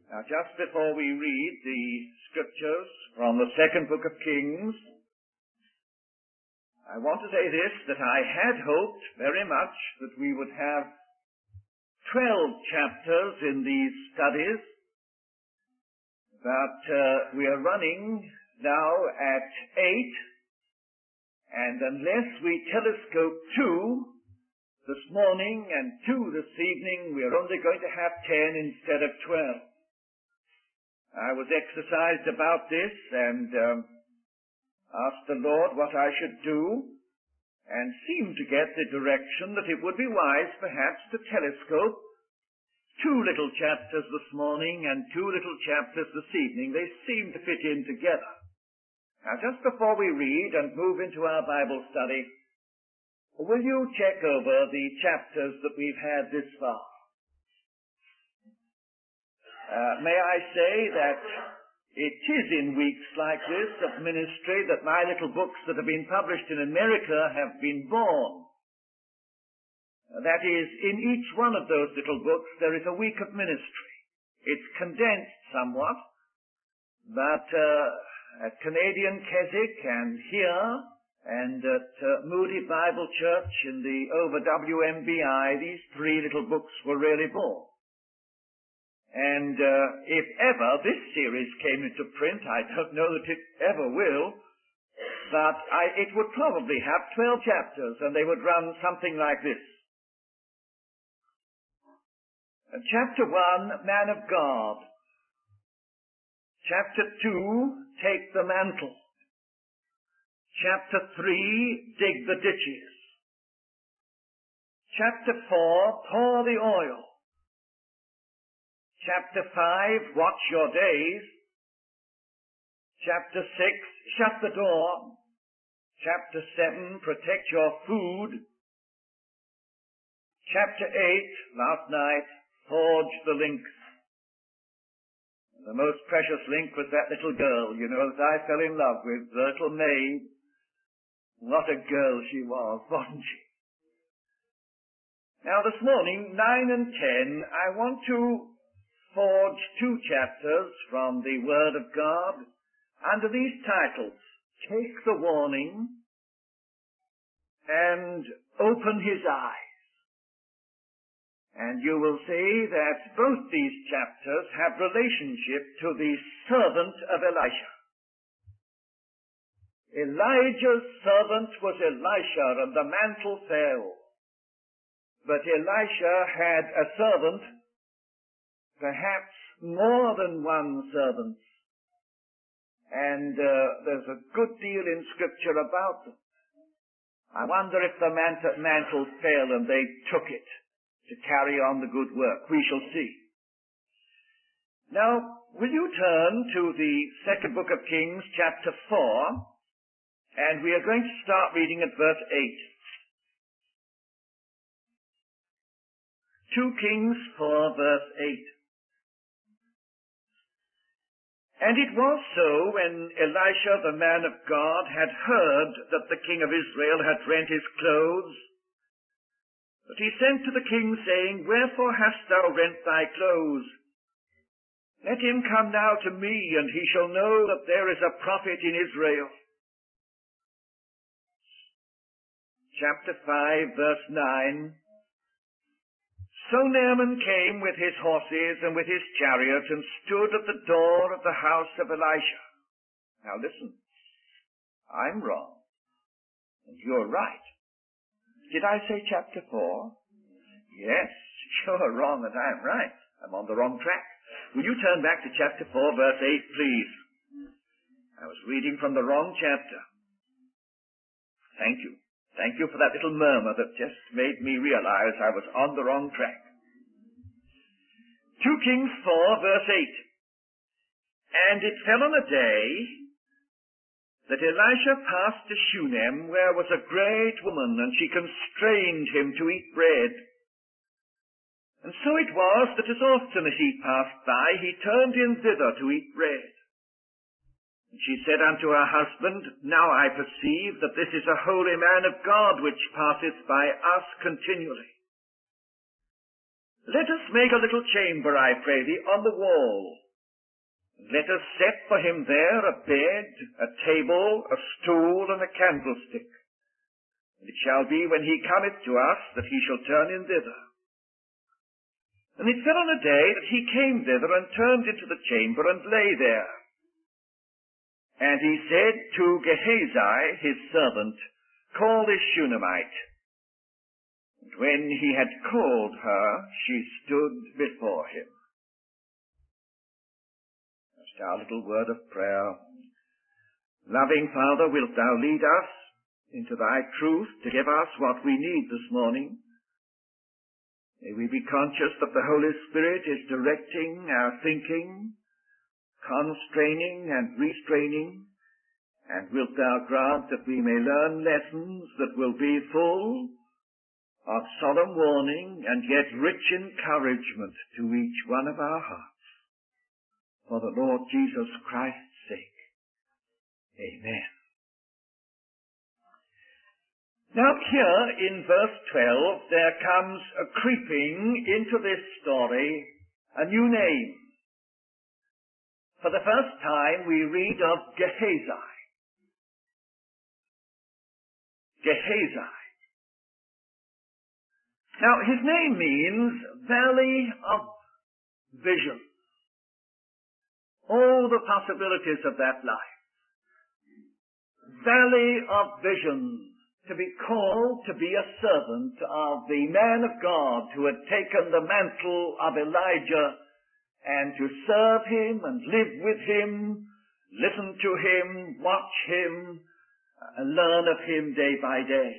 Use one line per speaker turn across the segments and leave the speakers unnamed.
Now, just before we read the scriptures from the second book of Kings, I want to say this, that I had hoped very much that we would have 12 chapters in these studies, but we are running now at 8, and unless we telescope 2 this morning and 2 this evening, we are only going to have 10 instead of 12. I was exercised about this and asked the Lord what I should do, and seemed to get the direction that it would be wise perhaps to telescope 2 little chapters this morning and 2 little chapters this evening. They seem to fit in together. Now, just before we read and move into our Bible study, will you check over the chapters that we've had this far? May I say that it is in weeks like this of ministry that my little books that have been published in America have been born. That is, in each one of those little books there is a week of ministry. It's condensed somewhat, but at Canadian Keswick and here and at Moody Bible Church in the over WMBI, these 3 little books were really born. And if ever this series came into print, I don't know that it ever will, but it would probably have 12 chapters, and they would run something like this. Chapter 1, Man of God. Chapter 2, Take the Mantle. Chapter 3, Dig the Ditches. Chapter 4, Pour the Oil. Chapter 5, Watch Your Days. Chapter 6, Shut the Door. Chapter 7, Protect Your Food. Chapter 8, last night, Forge the Links. The most precious link was that little girl, that I fell in love with, the little maid. What a girl she was, wasn't she? Now this morning, 9 and 10, I want to forge 2 chapters from the Word of God under these titles: Take the Warning and Open His Eyes. And you will see that both these chapters have relationship to the servant of Elisha. Elijah's servant was Elisha, and the mantle fell. But Elisha had a servant, perhaps more than one servant. And there's a good deal in Scripture about them. I wonder if the mantle fell and they took it to carry on the good work. We shall see. Now, will you turn to the second book of Kings, chapter 4, and we are going to start reading at verse 8. 2 Kings 4, verse 8. And it was so, when Elisha the man of God had heard that the king of Israel had rent his clothes, that he sent to the king, saying, Wherefore hast thou rent thy clothes? Let him come now to me, and he shall know that there is a prophet in Israel. Chapter 5, verse 9. So Naaman came with his horses and with his chariot, and stood at the door of the house of Elisha. Now listen, I'm wrong, and you're right. Did I say chapter 4? Yes, you're wrong and I'm right. I'm on the wrong track. Will you turn back to chapter 4, verse 8, please? I was reading from the wrong chapter. Thank you. Thank you for that little murmur that just made me realize I was on the wrong track. 2 Kings 4, verse 8. And it fell on a day that Elisha passed to Shunem, where was a great woman, and she constrained him to eat bread. And so it was that as often as he passed by, he turned in thither to eat bread. And she said unto her husband, Now I perceive that this is a holy man of God, which passeth by us continually. Let us make a little chamber, I pray thee, on the wall. Let us set for him there a bed, a table, a stool, and a candlestick. And it shall be, when he cometh to us, that he shall turn in thither. And it fell on a day that he came thither, and turned into the chamber, and lay there. And he said to Gehazi, his servant, Call this Shunammite. And when he had called her, she stood before him. That's our little word of prayer. Loving Father, wilt thou lead us into thy truth to give us what we need this morning? May we be conscious that the Holy Spirit is directing our thinking, constraining and restraining, and wilt thou grant that we may learn lessons that will be full of solemn warning and yet rich encouragement to each one of our hearts. For the Lord Jesus Christ's sake. Amen. Now here in verse 12 there comes creeping into this story a new name. For the first time we read of Gehazi. Gehazi. Now his name means Valley of Vision. All the possibilities of that life. Valley of Vision. To be called to be a servant of the man of God who had taken the mantle of Elijah and to serve him and live with him, listen to him, watch him, and learn of him day by day.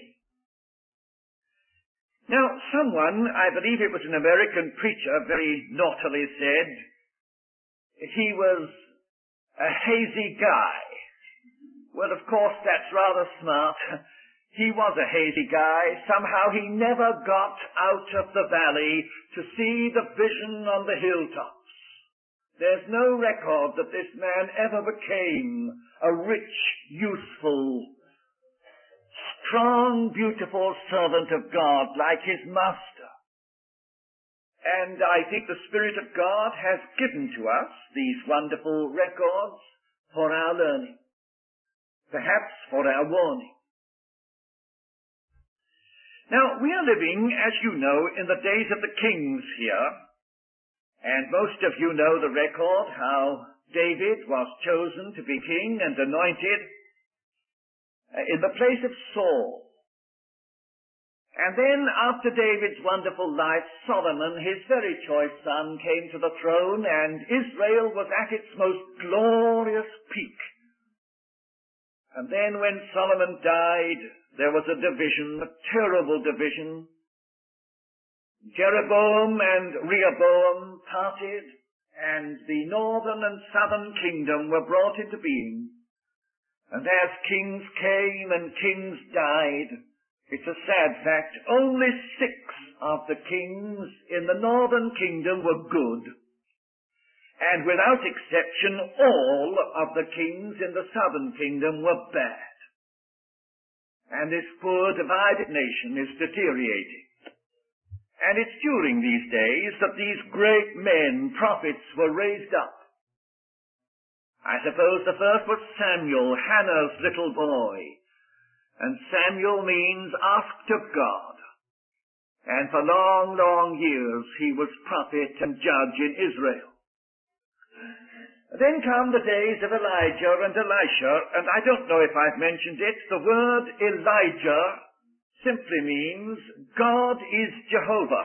Now, someone, I believe it was an American preacher, very naughtily said, he was a hazy guy. Well, of course, that's rather smart. He was a hazy guy. Somehow he never got out of the valley to see the vision on the hilltops. There's no record that this man ever became a rich, useful, strong, beautiful servant of God like his master. And I think the Spirit of God has given to us these wonderful records for our learning, perhaps for our warning. Now, we are living, as you know, in the days of the kings here, and most of you know the record, how David was chosen to be king and anointed in the place of Saul. And then, after David's wonderful life, Solomon, his very choice son, came to the throne, and Israel was at its most glorious peak. And then when Solomon died, there was a division, a terrible division. Jeroboam and Rehoboam parted, and the northern and southern kingdom were brought into being. And as kings came and kings died, it's a sad fact, only 6 of the kings in the northern kingdom were good. And without exception, all of the kings in the southern kingdom were bad. And this poor divided nation is deteriorating. And it's during these days that these great men, prophets, were raised up. I suppose the first was Samuel, Hannah's little boy. And Samuel means asked of God. And for long, long years he was prophet and judge in Israel. Then come the days of Elijah and Elisha, and I don't know if I've mentioned it. The word Elijah simply means God is Jehovah.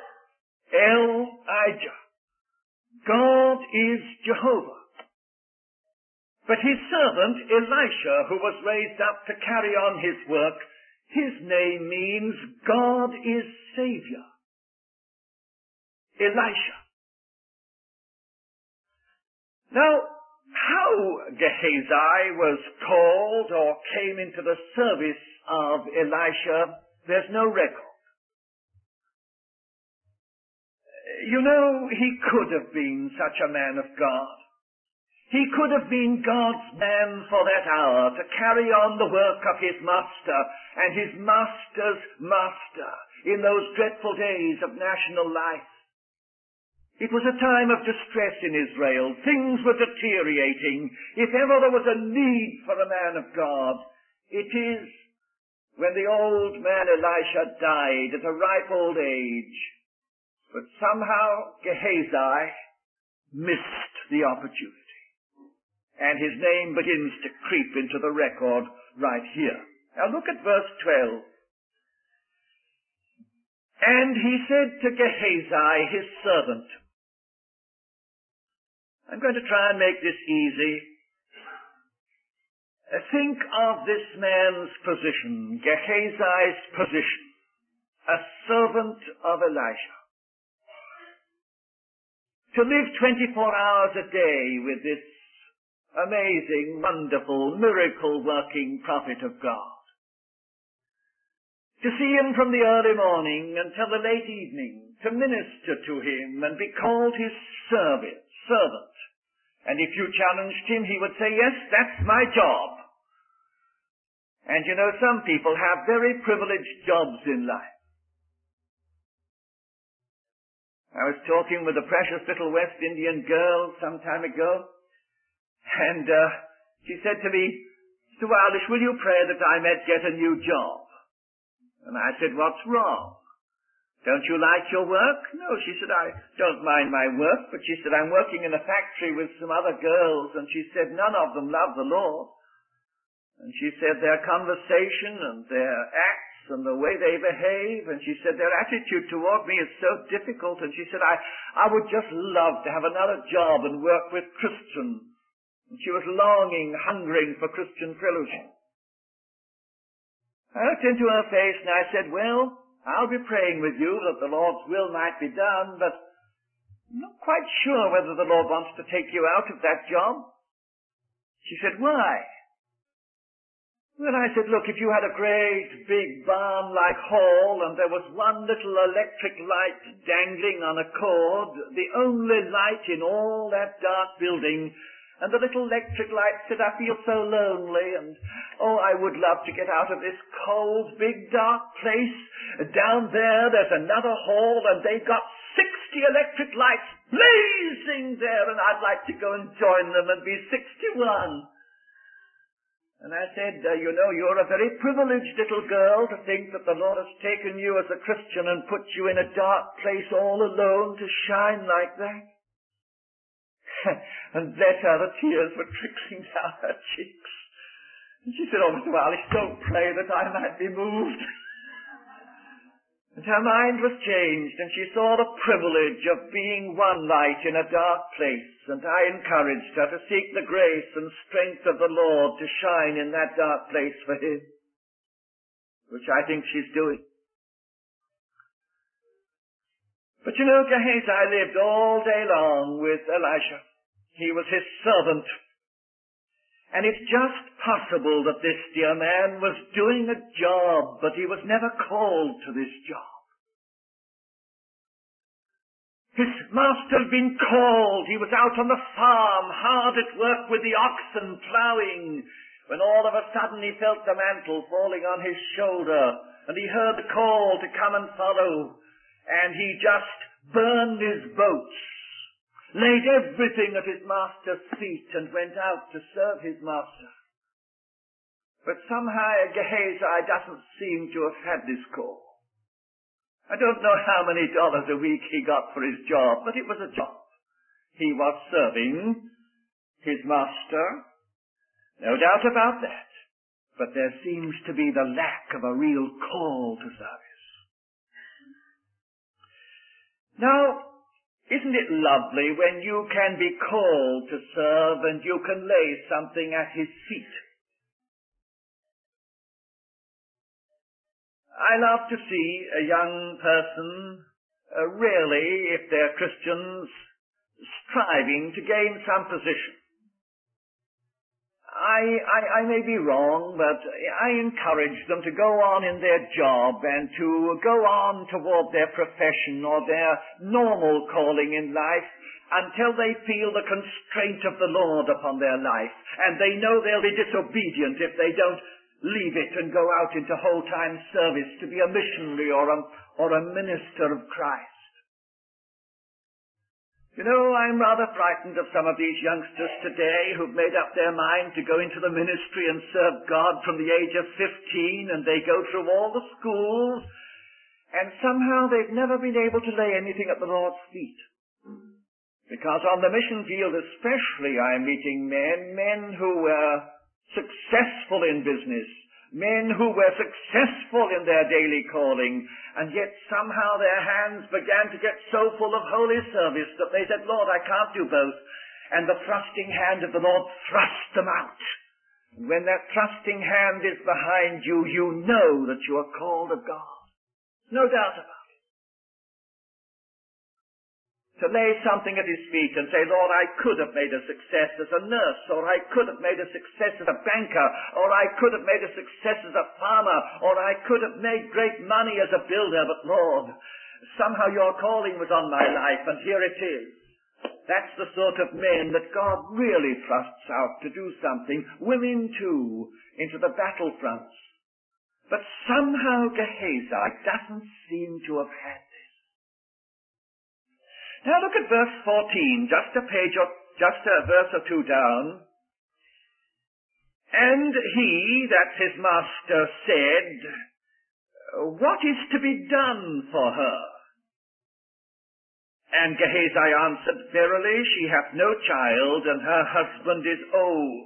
Elijah. God is Jehovah. But his servant Elisha, who was raised up to carry on his work, his name means God is Savior. Elisha. Now, how Gehazi was called or came into the service of Elisha, there's no record. You know, he could have been such a man of God. He could have been God's man for that hour to carry on the work of his master and his master's master in those dreadful days of national life. It was a time of distress in Israel. Things were deteriorating. If ever there was a need for a man of God, it is when the old man Elisha died at a ripe old age. But somehow Gehazi missed the opportunity. And his name begins to creep into the record right here. Now look at verse 12. And he said to Gehazi, his servant, I'm going to try and make this easy. Think of this man's position, Gehazi's position, a servant of Elisha. To live 24 hours a day with this amazing, wonderful, miracle-working prophet of God. To see him from the early morning until the late evening, to minister to him and be called his servant. And if you challenged him, he would say, yes, that's my job. And you know, some people have very privileged jobs in life. I was talking with a precious little West Indian girl some time ago, and she said to me, Mr. Wildish, will you pray that I might get a new job? And I said, what's wrong? Don't you like your work? No, she said, I don't mind my work, but she said, I'm working in a factory with some other girls, and she said, none of them love the Lord. And she said, their conversation and their acts and the way they behave, and she said, their attitude toward me is so difficult, and she said, I would just love to have another job and work with Christians. And she was longing, hungering for Christian fellowship. I looked into her face and I said, well, I'll be praying with you that the Lord's will might be done, but I'm not quite sure whether the Lord wants to take you out of that job. She said, why? Well, I said, look, if you had a great big barn-like hall and there was one little electric light dangling on a cord, the only light in all that dark building, and the little electric light said, I feel so lonely, and oh, I would love to get out of this cold, big, dark place. Down there's another hall, and they've got 60 electric lights blazing there, and I'd like to go and join them and be 61. And I said, you know, you're a very privileged little girl to think that the Lord has taken you as a Christian and put you in a dark place all alone to shine like that. And bless her, the tears were trickling down her cheeks. And she said, oh, Mr. Wildish, don't pray that I might be moved. And her mind was changed, and she saw the privilege of being one light in a dark place, and I encouraged her to seek the grace and strength of the Lord to shine in that dark place for Him, which I think she's doing. But you know, Gehazi lived all day long with Elisha. He was his servant. And it's just possible that this dear man was doing a job, but he was never called to this job. His master had been called. He was out on the farm, hard at work with the oxen, ploughing, when all of a sudden he felt the mantle falling on his shoulder, and he heard the call to come and follow, and he just burned his boats, laid everything at his master's feet, and went out to serve his master. But somehow Gehazi doesn't seem to have had this call. I don't know how many dollars a week he got for his job, but it was a job. He was serving his master, no doubt about that. But there seems to be the lack of a real call to service. Now, isn't it lovely when you can be called to serve and you can lay something at His feet? I love to see a young person, really, if they're Christians, striving to gain some position. I may be wrong, but I encourage them to go on in their job and to go on toward their profession or their normal calling in life until they feel the constraint of the Lord upon their life, and they know they'll be disobedient if they don't leave it and go out into whole-time service to be a missionary or a minister of Christ. You know, I'm rather frightened of some of these youngsters today who've made up their mind to go into the ministry and serve God from the age of 15, and they go through all the schools, and somehow they've never been able to lay anything at the Lord's feet. Because on the mission field especially, I'm meeting men who were successful in business, men who were successful in their daily calling, and yet somehow their hands began to get so full of holy service that they said, Lord, I can't do both. And the thrusting hand of the Lord thrust them out. And when that thrusting hand is behind you, you know that you are called of God. No doubt about it. To lay something at his feet and say, Lord, I could have made a success as a nurse, or I could have made a success as a banker, or I could have made a success as a farmer, or I could have made great money as a builder, but Lord, somehow your calling was on my life, and here it is. That's the sort of men that God really thrusts out to do something, women too, into the battlefronts. But somehow Gehazi doesn't seem to have had this. Now look at verse 14, just a verse or two down. And he, that's his master, said, what is to be done for her? And Gehazi answered, verily she hath no child, and her husband is old.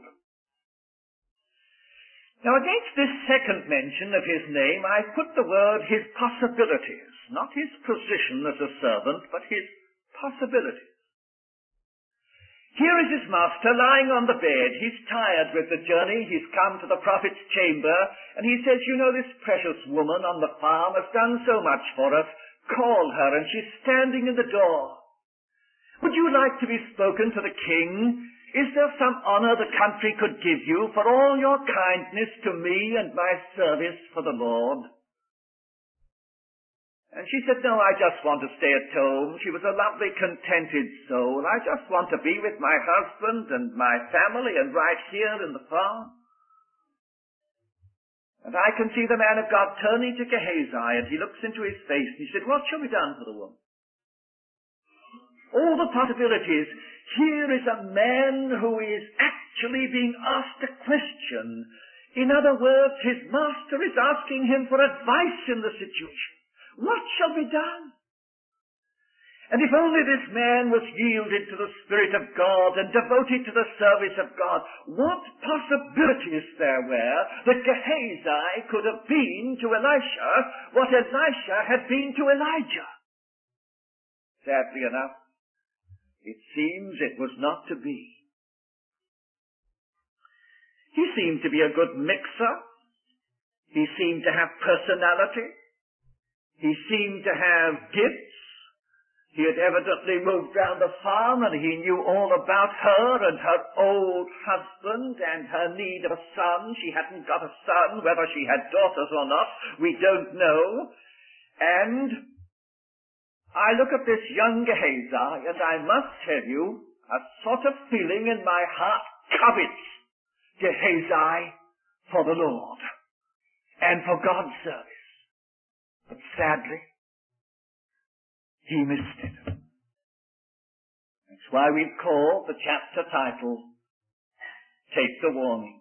Now against this second mention of his name, I put the word his possibilities, not his position as a servant, but his possibilities. Here is his master lying on the bed. He's tired with the journey. He's come to the prophet's chamber, and he says, you know, this precious woman on the farm has done so much for us. Call her, and she's standing in the door. Would you like to be spoken to the king? Is there some honor the country could give you for all your kindness to me and my service for the Lord? And she said, no, I just want to stay at home. She was a lovely, contented soul. I just want to be with my husband and my family and right here in the farm. And I can see the man of God turning to Gehazi, and he looks into his face, and he said, what shall be done for the woman? All the possibilities. Here is a man who is actually being asked a question. In other words, his master is asking him for advice in the situation. What shall be done? And if only this man was yielded to the Spirit of God and devoted to the service of God, what possibilities there were that Gehazi could have been to Elisha what Elisha had been to Elijah. Sadly enough, it seems it was not to be. He seemed to be a good mixer. He seemed to have personality. He seemed to have gifts. He had evidently moved round the farm, and he knew all about her and her old husband and her need of a son. She hadn't got a son. Whether she had daughters or not, we don't know. And I look at this young Gehazi, and I must tell you, a sort of feeling in my heart covets Gehazi for the Lord and for God's service. But sadly, he missed it. That's why we've called the chapter title, Take the Warning.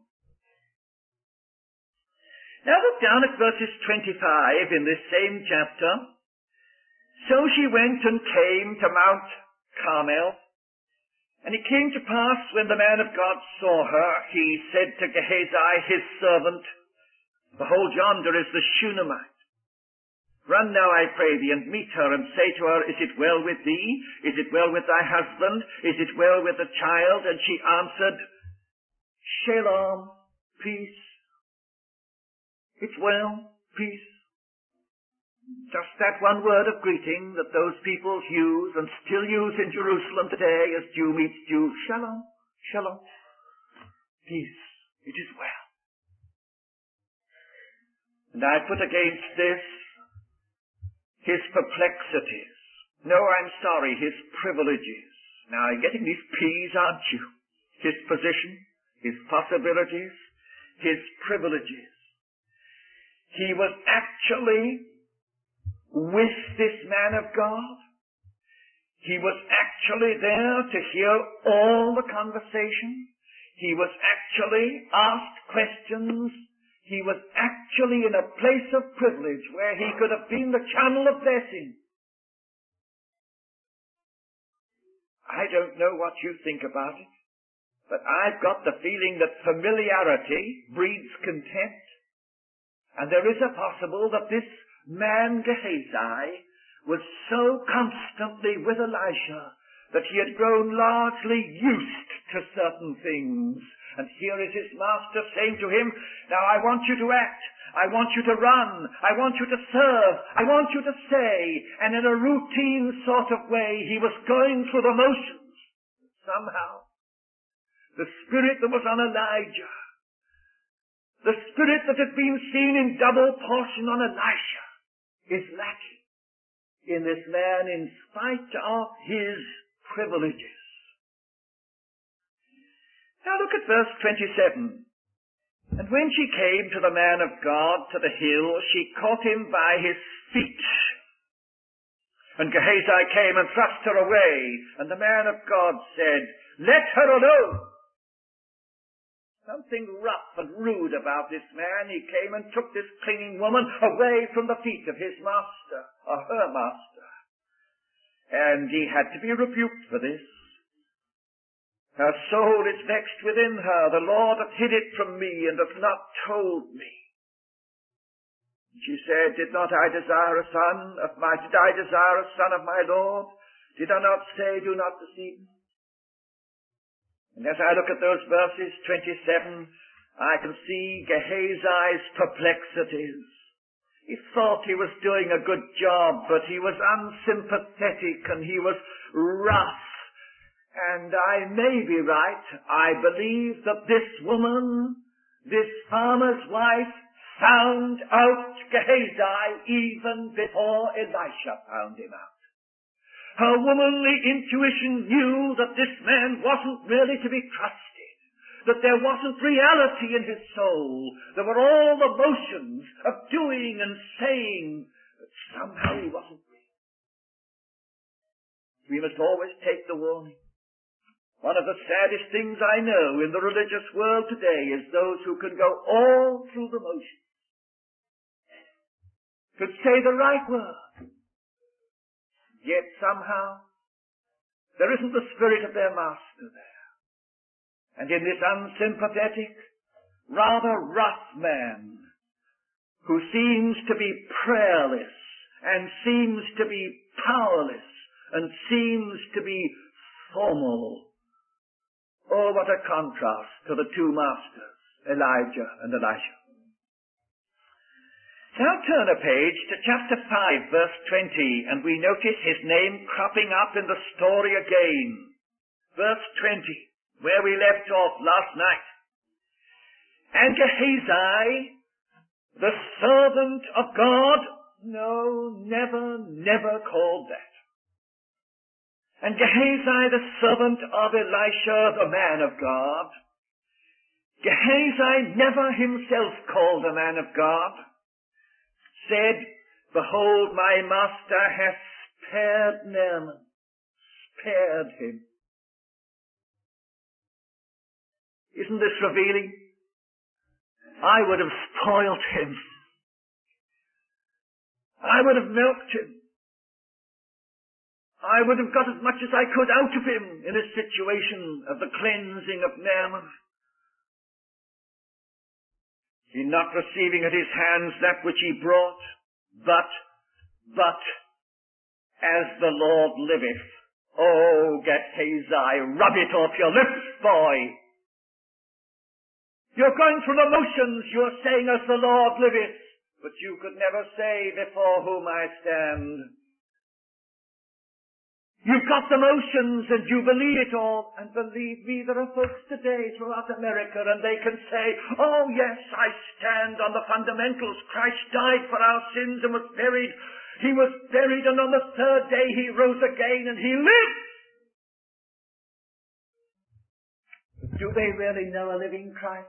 Now look down at verses 25 in this same chapter. So she went and came to Mount Carmel, and it came to pass when the man of God saw her, he said to Gehazi, his servant, behold, yonder is the Shunammite. Run now, I pray thee, and meet her, and say to her, is it well with thee? Is it well with thy husband? Is it well with the child? And she answered, Shalom, peace. It's well, peace. Just that one word of greeting that those peoples use and still use in Jerusalem today as Jew meets Jew. Shalom, shalom, peace. It is well. And I put against this his perplexities. No, I'm sorry, his privileges. Now, you're getting these P's, aren't you? His position, his possibilities, his privileges. He was actually with this man of God. He was actually there to hear all the conversation. He was actually asked questions. He was actually in a place of privilege where he could have been the channel of blessing. I don't know what you think about it, but I've got the feeling that familiarity breeds contempt. And there is a possible that this man Gehazi was so constantly with Elisha that he had grown largely used to certain things. And here is his master saying to him, now I want you to act, I want you to run, I want you to serve, I want you to say. And in a routine sort of way, he was going through the motions. Somehow, the spirit that was on Elijah, the spirit that had been seen in double portion on Elisha, is lacking in this man in spite of his privileges. Now look at verse 27. And when she came to the man of God to the hill, she caught him by his feet. And Gehazi came and thrust her away. And the man of God said, let her alone. Something rough and rude about this man. He came and took this clinging woman away from the feet of his master, or her master. And he had to be rebuked for this. Her soul is vexed within her. The Lord hath hid it from me and hath not told me. She said, did I desire a son of my Lord? Did I not say, do not deceive me? And as I look at those verses, 27, I can see Gehazi's perplexities. He thought he was doing a good job, but he was unsympathetic and he was rough. And I may be right. I believe that this woman, this farmer's wife, found out Gehazi even before Elisha found him out. Her womanly intuition knew that this man wasn't really to be trusted, that there wasn't reality in his soul. There were all the motions of doing and saying, but somehow he wasn't real. We must always take the warning. One of the saddest things I know in the religious world today is those who can go all through the motions, could say the right word, yet somehow there isn't the spirit of their master there. And in this unsympathetic, rather rough man, who seems to be prayerless, and seems to be powerless, and seems to be formal, oh, what a contrast to the two masters, Elijah and Elisha. Now turn a page to chapter 5, verse 20, and we notice his name cropping up in the story again. Verse 20, where we left off last night. And Gehazi, the servant of God, no, never called that. And Gehazi, the servant of Elisha, the man of God, Gehazi never himself called a man of God, said, behold, my master hath spared Naaman, spared him. Isn't this revealing? I would have spoiled him. I would have milked him. I would have got as much as I could out of him in a situation of the cleansing of Naaman. In not receiving at his hands that which he brought, but, as the Lord liveth, oh, Gehazi, rub it off your lips, boy. You're going through the motions, you're saying, as the Lord liveth, but you could never say, before whom I stand. You've got the motions and you believe it all. And believe me, there are folks today throughout America and they can say, oh yes, I stand on the fundamentals. Christ died for our sins and was buried. He was buried and on the third day he rose again and he lives. Do they really know a living Christ?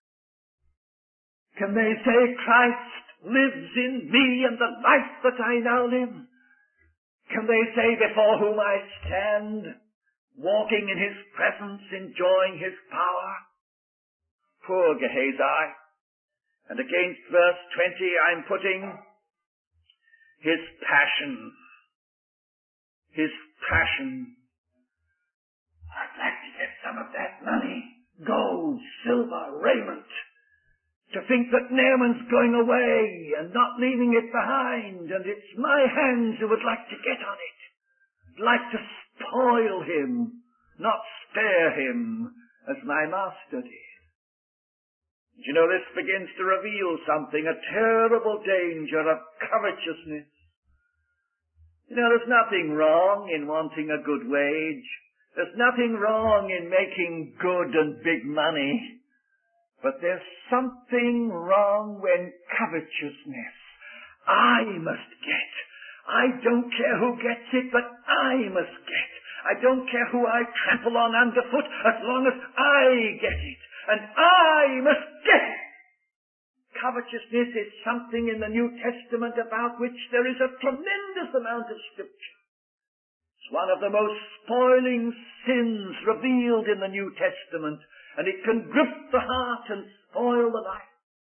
Can they say Christ lives in me and the life that I now live? Can they say before whom I stand, walking in his presence, enjoying his power? Poor Gehazi. And against verse 20 I'm putting his passion. His passion. I'd like to get some of that money, gold, silver, raiment. To think that Naaman's going away and not leaving it behind, and it's my hands who would like to get on it. I'd like to spoil him, not spare him, as my master did. You know, this begins to reveal something, a terrible danger of covetousness. You know, there's nothing wrong in wanting a good wage. There's nothing wrong in making good and big money. But there's something wrong when covetousness. I must get. I don't care who gets it, but I must get. I don't care who I trample on underfoot, as long as I get it. And I must get it. Covetousness is something in the New Testament about which there is a tremendous amount of scripture. It's one of the most spoiling sins revealed in the New Testament, and it can grip the heart and spoil the life.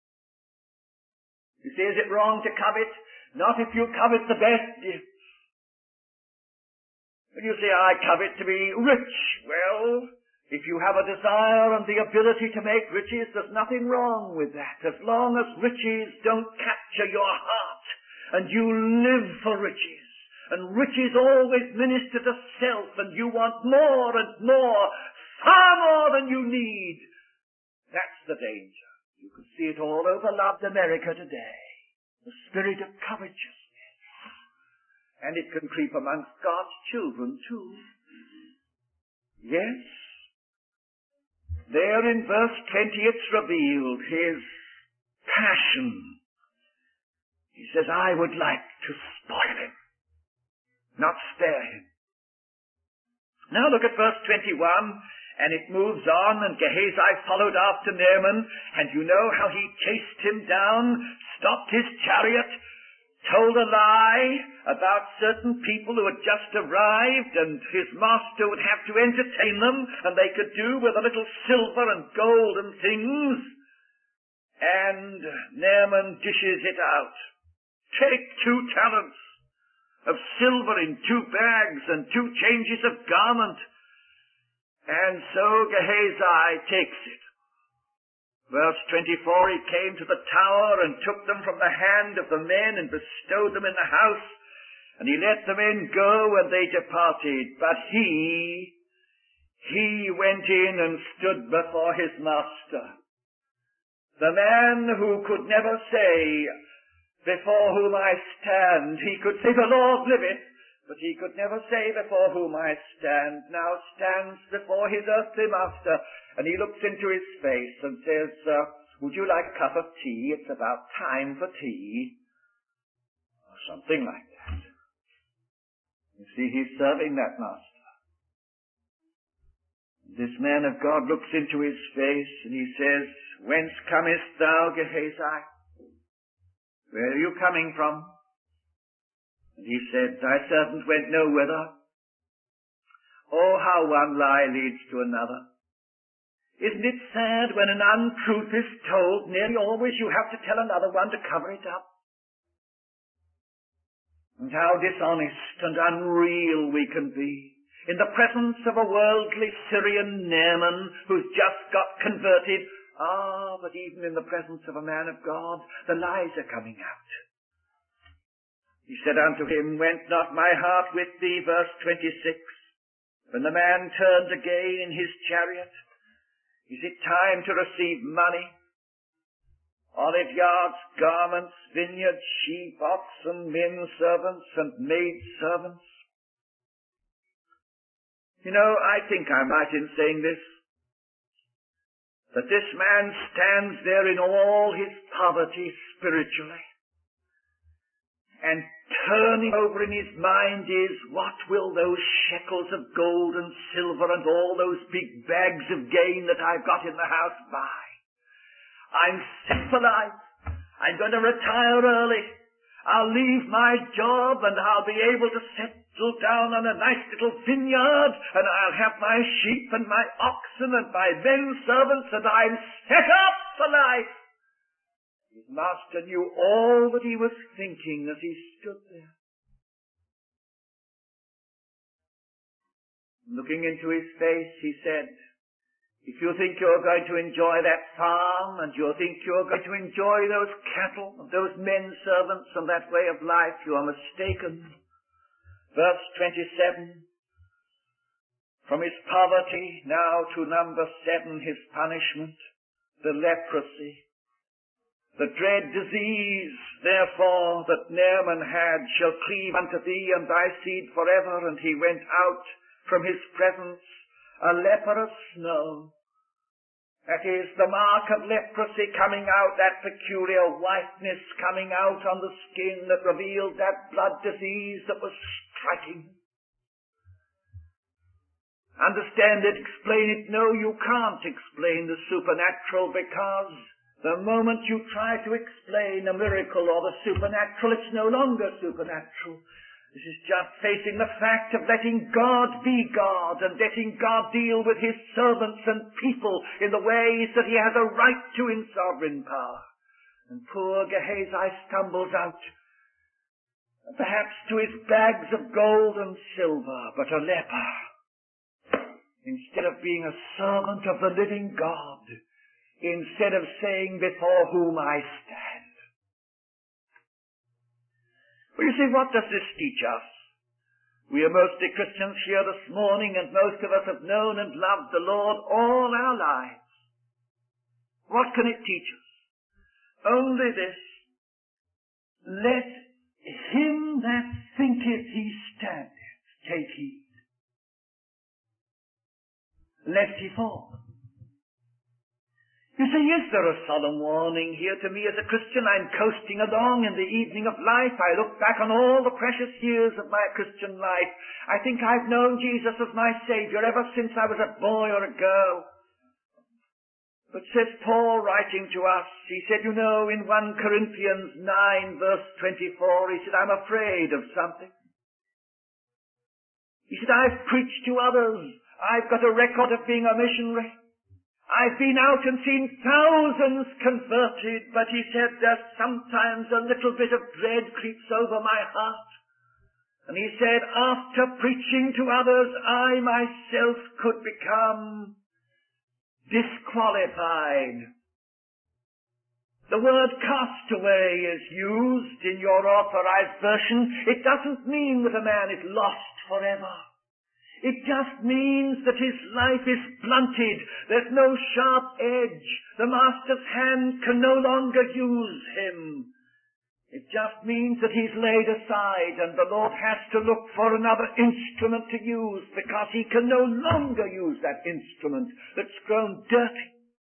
You see, is it wrong to covet? Not if you covet the best gifts. When you say, I covet to be rich, well, if you have a desire and the ability to make riches, there's nothing wrong with that, as long as riches don't capture your heart and you live for riches. And riches always minister to self, and you want more and more, far more than you need. That's the danger. You can see it all over loved America today. The spirit of covetousness. And it can creep amongst God's children too. Yes. There in verse 20 it's revealed, his passion. He says, I would like to spoil him, not spare him. Now look at verse 21, and it moves on, and Gehazi followed after Naaman, and you know how he chased him down, stopped his chariot, told a lie about certain people who had just arrived, and his master would have to entertain them, and they could do with a little silver and gold and things. And Naaman dishes it out. Take 2 talents of silver in 2 bags and 2 changes of garment. And so Gehazi takes it. Verse 24, he came to the tower and took them from the hand of the men and bestowed them in the house. And he let the men go, and they departed. But he went in and stood before his master. The man who could never say, before whom I stand. He could say, the Lord liveth, but he could never say, before whom I stand. Now stands before his earthly master, and he looks into his face and says, would you like a cup of tea? It's about time for tea. Or something like that. You see, he's serving that master. This man of God looks into his face, and he says, whence comest thou, Gehazi? Where are you coming from? And he said, thy servant went no whither. Oh, how one lie leads to another. Isn't it sad when an untruth is told? Nearly always you have to tell another one to cover it up. And how dishonest and unreal we can be in the presence of a worldly Syrian Naaman who's just got converted. But even in the presence of a man of God, the lies are coming out. He said unto him, went not my heart with thee, verse 26, when the man turned again in his chariot? Is it time to receive money? Olive yards, garments, vineyards, sheep, oxen, men servants, and maid servants? You know, I think I'm right in saying this, that this man stands there in all his poverty spiritually, and turning over in his mind is, what will those shekels of gold and silver and all those big bags of gain that I've got in the house buy? I'm set for life. I'm going to retire early. I'll leave my job and I'll be able to settle down on a nice little vineyard and I'll have my sheep and my oxen and my men servants and I'm set up for life. His master knew all that he was thinking as he stood there. Looking into his face, he said, if you think you're going to enjoy that farm and you think you're going to enjoy those cattle, those men servants and that way of life, you are mistaken. Verse 27, from his poverty now to number 7, his punishment, the leprosy. The dread disease, therefore, that Naaman had shall cleave unto thee and thy seed forever. And he went out from his presence, a leprous snow. That is the mark of leprosy coming out, that peculiar whiteness coming out on the skin that revealed that blood disease that was striking. Understand it, explain it? No, you can't explain the supernatural, because the moment you try to explain a miracle or the supernatural, it's no longer supernatural. This is just facing the fact of letting God be God and letting God deal with his servants and people in the ways that he has a right to in sovereign power. And poor Gehazi stumbles out, perhaps to his bags of gold and silver, but a leper. Instead of being a servant of the living God, instead of saying, before whom I stand. Well, you see, what does this teach us? We are mostly Christians here this morning, and most of us have known and loved the Lord all our lives. What can it teach us? Only this: let him that thinketh he standeth take heed, lest he fall. You say, is there a solemn warning here to me as a Christian? I'm coasting along in the evening of life. I look back on all the precious years of my Christian life. I think I've known Jesus as my Savior ever since I was a boy or a girl. But says Paul, writing to us, he said, you know, in 1 Corinthians 9 verse 24, he said, I'm afraid of something. He said, I've preached to others. I've got a record of being a missionary. I've been out and seen thousands converted, but he said there's sometimes a little bit of dread creeps over my heart. And he said, after preaching to others, I myself could become disqualified. The word castaway is used in your authorized version. It doesn't mean that a man is lost forever. It just means that his life is blunted. There's no sharp edge. The master's hand can no longer use him. It just means that he's laid aside and the Lord has to look for another instrument to use because he can no longer use that instrument that's grown dirty.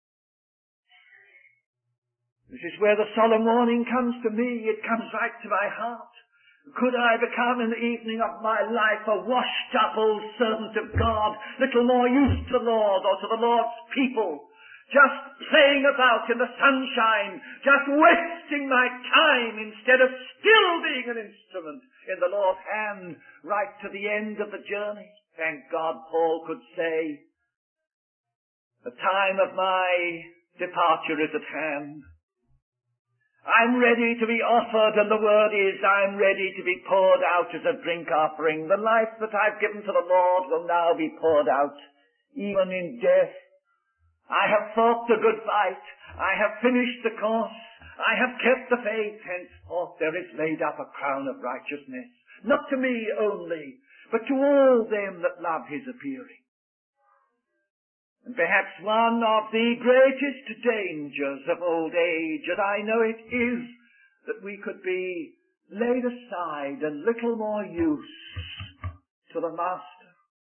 This is where the solemn warning comes to me. It comes right to my heart. Could I become in the evening of my life a washed-up old servant of God, little more used to the Lord or to the Lord's people, just playing about in the sunshine, just wasting my time instead of still being an instrument in the Lord's hand right to the end of the journey? Thank God Paul could say, the time of my departure is at hand. I'm ready to be offered, and the word is, I'm ready to be poured out as a drink offering. The life that I've given to the Lord will now be poured out, even in death. I have fought the good fight. I have finished the course. I have kept the faith. Henceforth there is laid up a crown of righteousness, not to me only, but to all them that love his appearing. And perhaps one of the greatest dangers of old age, as I know it, is that we could be laid aside and little more use to the Master.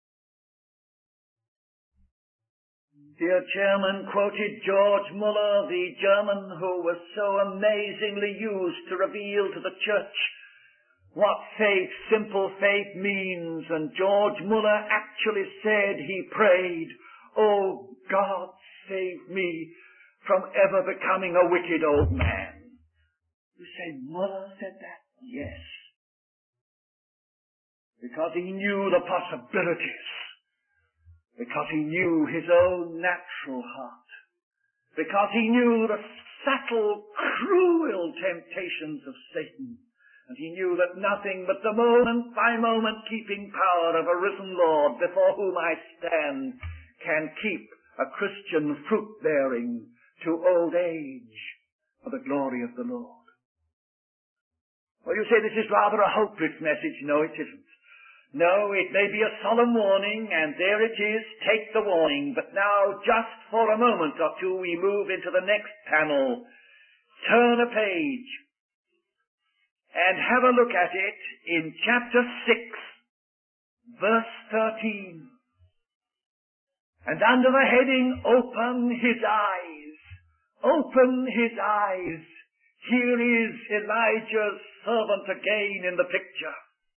Dear Chairman quoted George Muller, the German who was so amazingly used to reveal to the church what faith, simple faith, means. And George Muller actually said, he prayed, oh, God, save me from ever becoming a wicked old man. You say, Muller said that? Yes. Because he knew the possibilities. Because he knew his own natural heart. Because he knew the subtle, cruel temptations of Satan. And he knew that nothing but the moment-by-moment keeping power of a risen Lord before whom I stand can keep a Christian fruit-bearing to old age for the glory of the Lord. Well, you say this is rather a hopeless message. No, it isn't. No, it may be a solemn warning, and there it is, take the warning. But now, just for a moment or two, we move into the next panel. Turn a page and have a look at it in chapter 6, verse 13. And under the heading, Open His Eyes. Open His Eyes. Here is Elijah's servant again in the picture.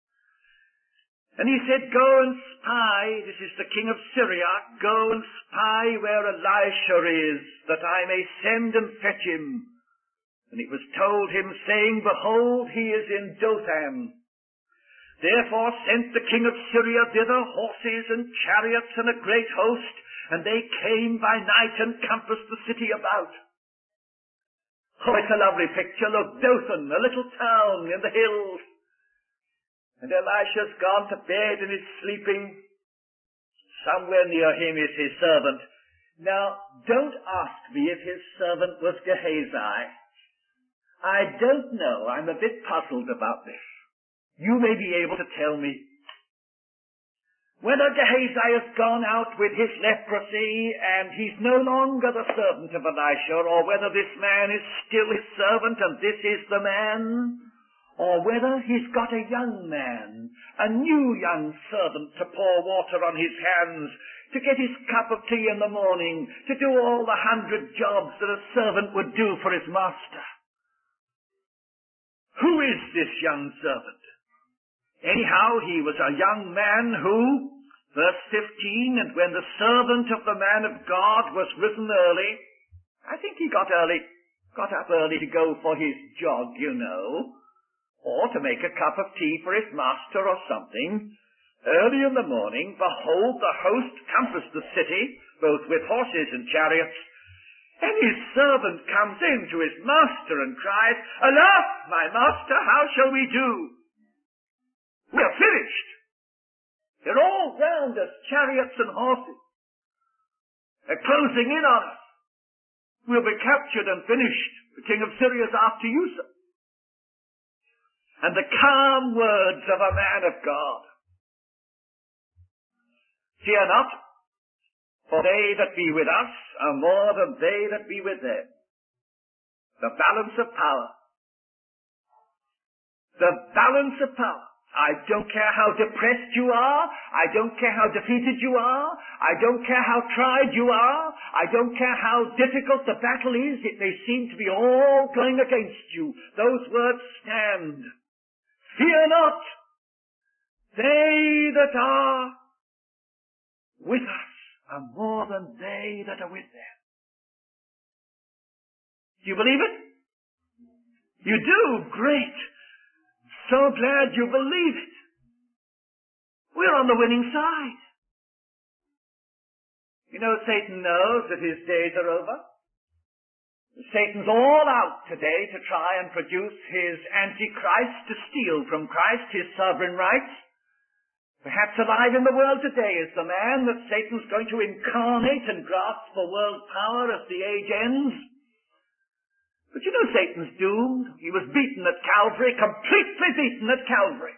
And he said, go and spy, this is the king of Syria, go and spy where Elisha is, that I may send and fetch him. And it was told him, saying, behold, he is in Dothan. Therefore sent the king of Syria thither horses and chariots and a great host, and they came by night and compassed the city about. Oh, it's a lovely picture. Look, Dothan, a little town in the hills. And Elisha's gone to bed and is sleeping. Somewhere near him is his servant. Now, don't ask me if his servant was Gehazi. I don't know. I'm a bit puzzled about this. You may be able to tell me. Whether Gehazi has gone out with his leprosy and he's no longer the servant of Elisha, or whether this man is still his servant and this is the man, or whether he's got a young man, a new young servant to pour water on his hands, to get his cup of tea in the morning, to do all the 100 jobs that a servant would do for his master. Who is this young servant? Anyhow, he was a young man who, verse 15, and when the servant of the man of God was risen early, I think he got up early to go for his jog, you know, or to make a cup of tea for his master or something. Early in the morning, behold, the host compassed the city, both with horses and chariots. And his servant comes in to his master and cries, alas, my master, how shall we do? We are finished. They're all round us, chariots and horses. They're closing in on us. We'll be captured and finished. The king of Syria is after you, sir. And the calm words of a man of God. Fear not, for they that be with us are more than they that be with them. The balance of power. The balance of power. I don't care how depressed you are. I don't care how defeated you are. I don't care how tried you are. I don't care how difficult the battle is. It may seem to be all going against you. Those words stand. Fear not. They that are with us are more than they that are with them. Do you believe it? You do? Great. So glad you believe it. We're on the winning side. You know, Satan knows that his days are over. Satan's all out today to try and produce his Antichrist, to steal from Christ his sovereign rights. Perhaps alive in the world today is the man that Satan's going to incarnate and grasp for world power as the age ends. But you know Satan's doomed. He was beaten at Calvary, completely beaten at Calvary.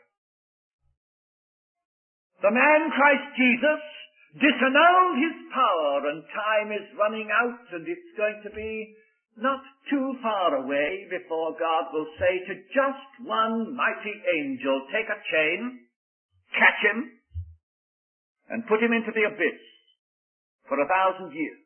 The man Christ Jesus disannulled his power, and time is running out, and it's going to be not too far away before God will say to just one mighty angel, take a chain, catch him, and put him into the abyss for 1,000 years.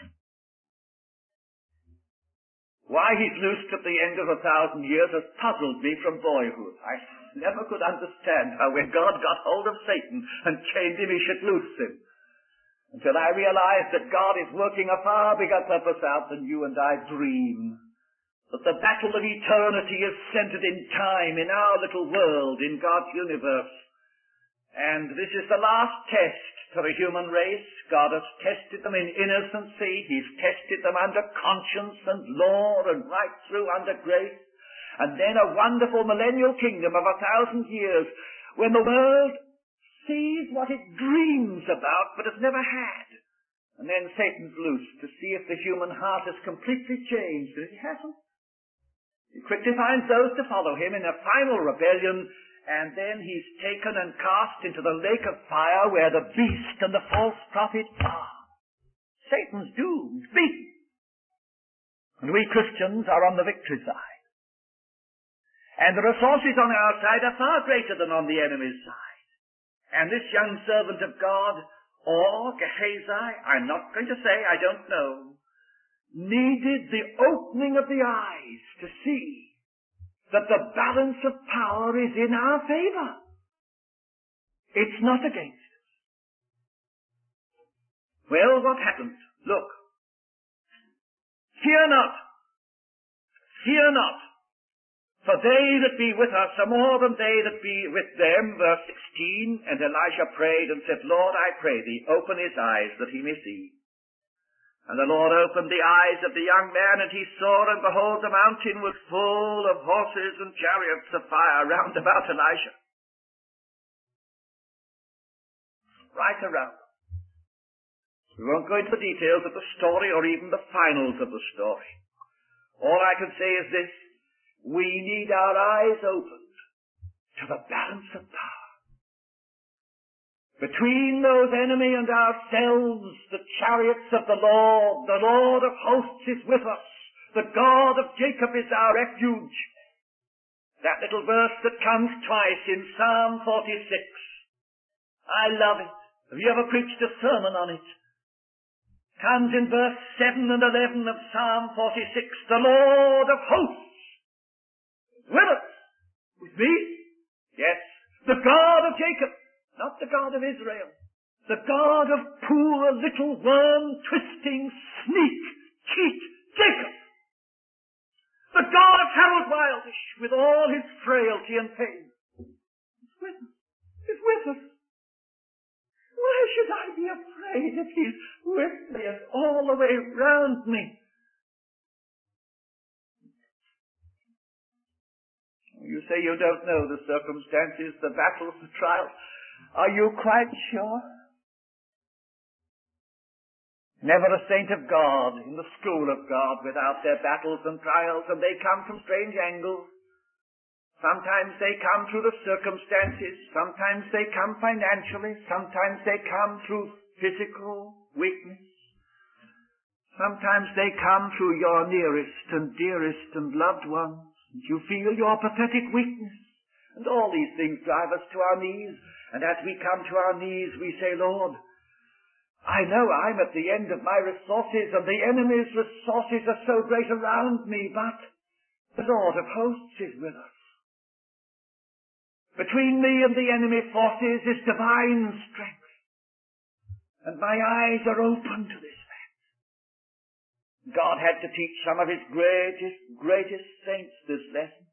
Why he's loosed at the end of 1,000 years has puzzled me from boyhood. I never could understand how when God got hold of Satan and chained him, he should loose him. Until I realized that God is working a far bigger purpose out than you and I dream. that the battle of eternity is centered in time, in our little world, in God's universe. And this is the last test for the human race. God has tested them in innocency. He's tested them under conscience and law and right through under grace. And then a wonderful millennial kingdom of 1,000 years when the world sees what it dreams about but has never had. And then Satan's loose to see if the human heart has completely changed. And it hasn't. He quickly finds those to follow him in a final rebellion, and then he's taken and cast into the lake of fire where the beast and the false prophet are. Satan's doomed, beaten. And we Christians are on the victory side. And the resources on our side are far greater than on the enemy's side. And this young servant of God, or Gehazi, I'm not going to say, I don't know, needed the opening of the eyes to see that the balance of power is in our favor. It's not against us. Well, what happened? Look. Fear not. Fear not. For they that be with us are more than they that be with them. Verse 16, and Elisha prayed and said, Lord, I pray thee, open his eyes that he may see. And the Lord opened the eyes of the young man, and he saw, and behold, the mountain was full of horses and chariots of fire round about Elisha. Right around. We won't go into the details of the story or even the finals of the story. All I can say is this: we need our eyes opened to the balance of power. Between those enemy and ourselves, the chariots of the Lord of hosts is with us. The God of Jacob is our refuge. That little verse that comes twice in Psalm 46. I love it. Have you ever preached a sermon on it? Comes in verse 7 and 11 of Psalm 46. The Lord of hosts with us. With me? Yes. The God of Jacob. Not the God of Israel. The God of poor little worm-twisting, sneak, cheat, Jacob. The God of Harold Wildish with all his frailty and pain. He's with us. He's with us. Why should I be afraid if he's with me and all the way round me? You say you don't know the circumstances, the battles, the trials. Are you quite sure? Never a saint of God in the school of God without their battles and trials, and they come from strange angles. Sometimes they come through the circumstances, sometimes they come financially, sometimes they come through physical weakness. Sometimes they come through your nearest and dearest and loved ones. You feel your pathetic weakness. And all these things drive us to our knees. And as we come to our knees, we say, Lord, I know I'm at the end of my resources, and the enemy's resources are so great around me, but the Lord of hosts is with us. Between me and the enemy forces is divine strength. And my eyes are open to this fact. God had to teach some of his greatest saints this lesson.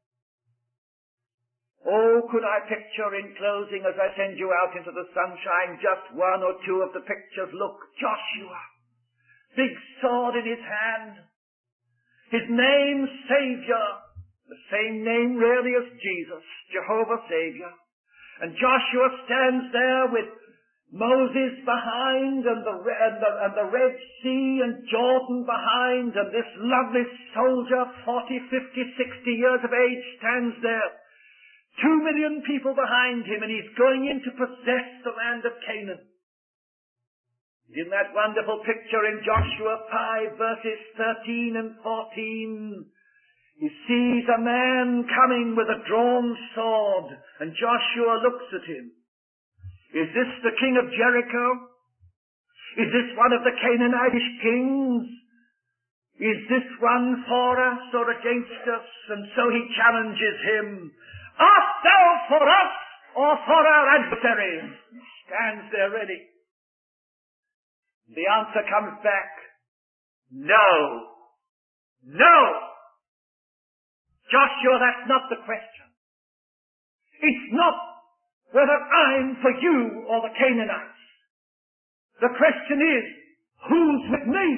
Oh, could I picture in closing, as I send you out into the sunshine, just one or two of the pictures. Look, Joshua, big sword in his hand, his name Savior, the same name really as Jesus, Jehovah Savior. And Joshua stands there with Moses behind, and the Red Sea and Jordan behind, and this lovely soldier, 40, 50, 60 years of age, stands there. 2 million people behind him, and he's going in to possess the land of Canaan. In that wonderful picture in Joshua 5, verses 13 and 14, he sees a man coming with a drawn sword, and Joshua looks at him. Is this the king of Jericho? Is this one of the Canaanitish kings? Is this one for us or against us? And so he challenges him. Art thou for us or for our adversaries? He stands there ready. The answer comes back, no, no. Joshua, that's not the question. It's not whether I'm for you or the Canaanites. The question is, who's with me?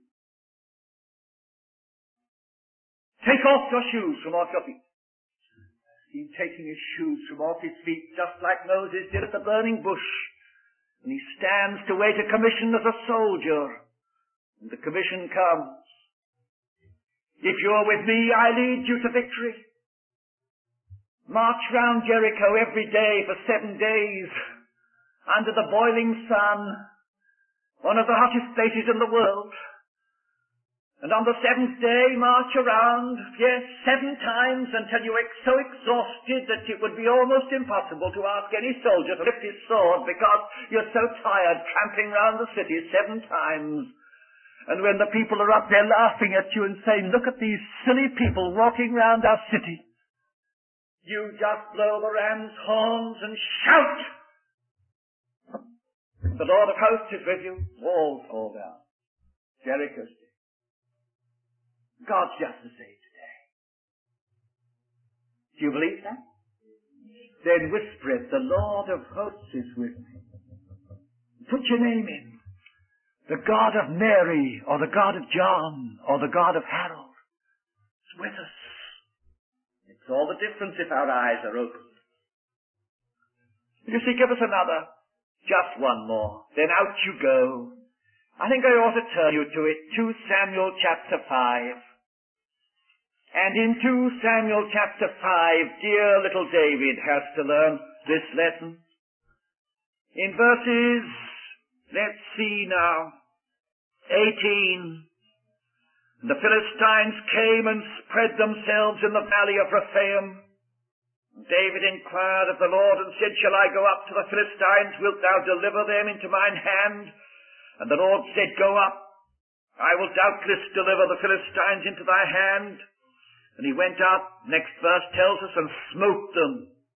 Take off your shoes from off your feet. He's taking his shoes from off his feet, just like Moses did at the burning bush. And he stands to wait a commission as a soldier. And the commission comes. If you're with me, I lead you to victory. March round Jericho every day for 7 days, under the boiling sun, one of the hottest places in the world. And on the 7th day, march around, yes, 7 times until you're so exhausted that it would be almost impossible to ask any soldier to lift his sword because you're so tired tramping round the city 7 times. And when the people are up there laughing at you and saying, look at these silly people walking round our city, you just blow the ram's horns and shout. The Lord of hosts is with you. Walls fall down. Jericho's dead. God's just the same today. Do you believe that? Then whisper it, the Lord of hosts is with me. Put your name in. The God of Mary, or the God of John, or the God of Harold is with us. It's all the difference if our eyes are open. You see, give us another. Just one more. Then out you go. I think I ought to turn you to it. 2 Samuel chapter 5. And in 2 Samuel chapter 5, dear little David has to learn this lesson. In verses, let's see now, 18. The Philistines came and spread themselves in the valley of Rephaim. David inquired of the Lord and said, shall I go up to the Philistines? Wilt thou deliver them into mine hand? And the Lord said, go up. I will doubtless deliver the Philistines into thy hand. And he went up, next verse tells us, and smote them.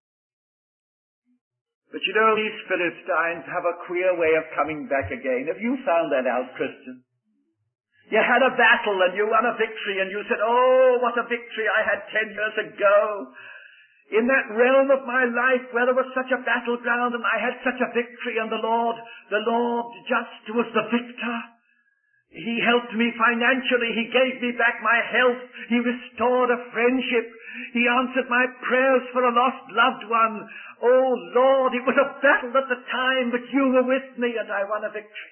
But you know, these Philistines have a queer way of coming back again. Have you found that out, Christian? You had a battle and you won a victory and you said, oh, what a victory I had 10 years ago. In that realm of my life where there was such a battleground and I had such a victory, and the Lord just was the victor. He helped me financially. He gave me back my health. He restored a friendship. He answered my prayers for a lost loved one. Oh Lord, it was a battle at the time, but you were with me and I won a victory.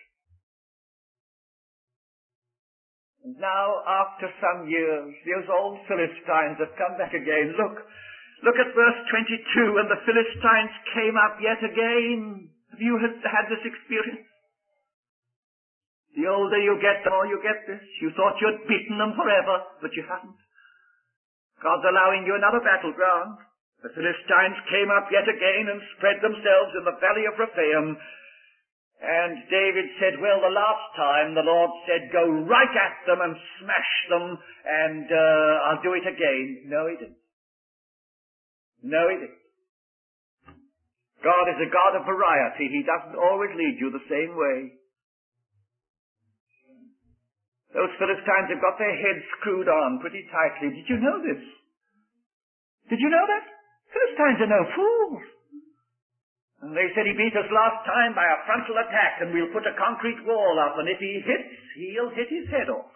And now, after some years, those old Philistines have come back again. Look at verse 22, and the Philistines came up yet again. Have you had this experience? The older you get, the more you get this. You thought you'd beaten them forever, but you haven't. God's allowing you another battleground. The Philistines came up yet again and spread themselves in the valley of Rephaim. And David said, well, the last time the Lord said, go right at them and smash them, and I'll do it again. No, he didn't. No, he didn't. God is a God of variety. He doesn't always lead you the same way. Those Philistines have got their heads screwed on pretty tightly. Did you know this? Did you know that? Philistines are no fools. And they said he beat us last time by a frontal attack, and we'll put a concrete wall up, and if he hits, he'll hit his head off.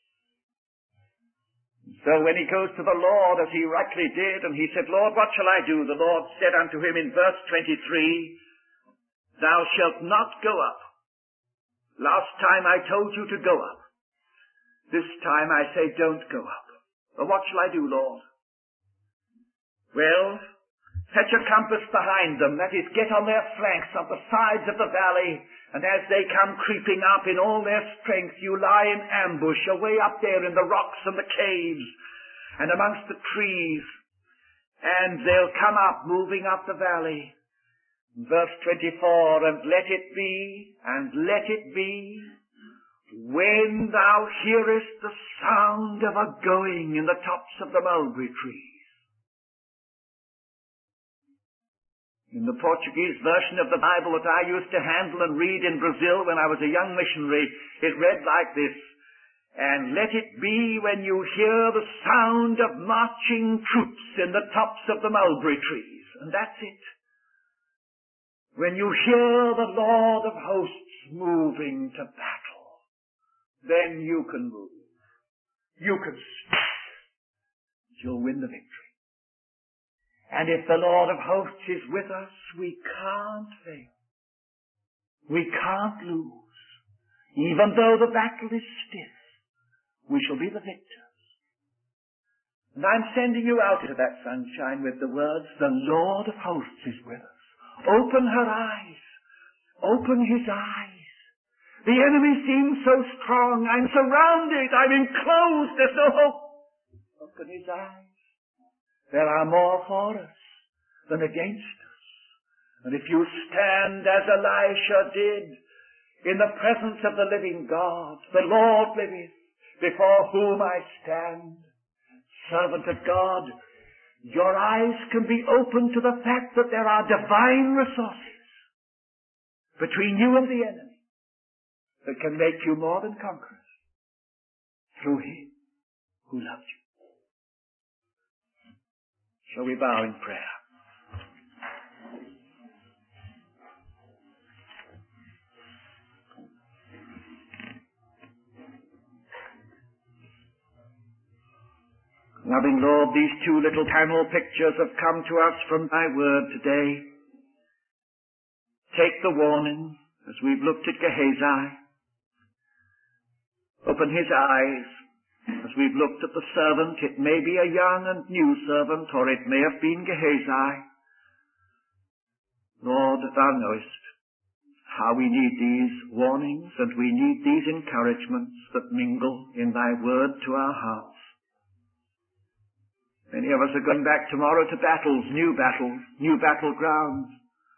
So when he goes to the Lord, as he rightly did, and he said, Lord, what shall I do? The Lord said unto him in verse 23, thou shalt not go up. Last time I told you to go up. This time I say, don't go up. Well, what shall I do, Lord? Well, set your compass behind them, that is, get on their flanks, on the sides of the valley, and as they come creeping up in all their strength, you lie in ambush away up there in the rocks and the caves and amongst the trees, and they'll come up, moving up the valley. Verse 24, and let it be, when thou hearest the sound of a going in the tops of the mulberry trees. In the Portuguese version of the Bible that I used to handle and read in Brazil when I was a young missionary, it read like this, And let it be when you hear the sound of marching troops in the tops of the mulberry trees. And that's it. When you hear the Lord of hosts moving to battle, then you can move. You can speak. You'll win the victory. And if the Lord of hosts is with us, we can't fail. We can't lose. Even though the battle is stiff, we shall be the victors. And I'm sending you out into that sunshine with the words, the Lord of hosts is with us. Open her eyes. Open his eyes. The enemy seems so strong. I'm surrounded. I'm enclosed. There's no hope. Open his eyes. There are more for us than against us. And if you stand as Elisha did in the presence of the living God, the Lord liveth, before whom I stand, servant of God, your eyes can be opened to the fact that there are divine resources between you and the enemy that can make you more than conquerors through him who loves you. Shall we bow in prayer? Loving Lord, these two little panel pictures have come to us from thy word today. Take the warning as we've looked at Gehazi. Open his eyes as we've looked at the servant. It may be a young and new servant, or it may have been Gehazi. Lord, thou knowest how we need these warnings and we need these encouragements that mingle in thy word to our hearts. Many of us are going back tomorrow to battles, new battlegrounds.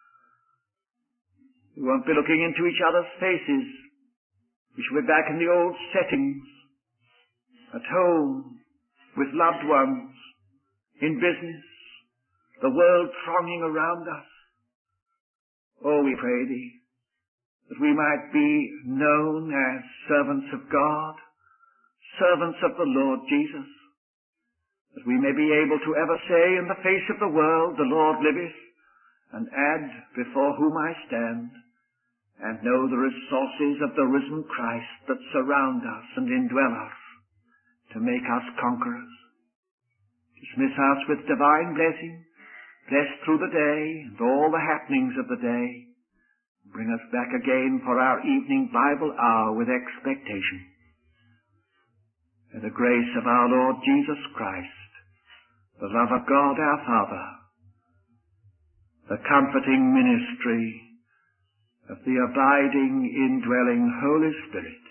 We won't be looking into each other's faces. We shall be back in the old settings, at home, with loved ones, in business, the world thronging around us. Oh, we pray thee, that we might be known as servants of God, servants of the Lord Jesus, that we may be able to ever say in the face of the world, the Lord liveth, and add, before whom I stand, and know the resources of the risen Christ that surround us and indwell us, to make us conquerors. Dismiss us with divine blessing, bless through the day and all the happenings of the day. Bring us back again for our evening Bible hour with expectation. May the grace of our Lord Jesus Christ, the love of God our Father, the comforting ministry of the abiding, indwelling Holy Spirit,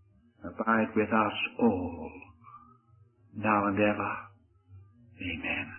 abide with us all, now and ever. Amen.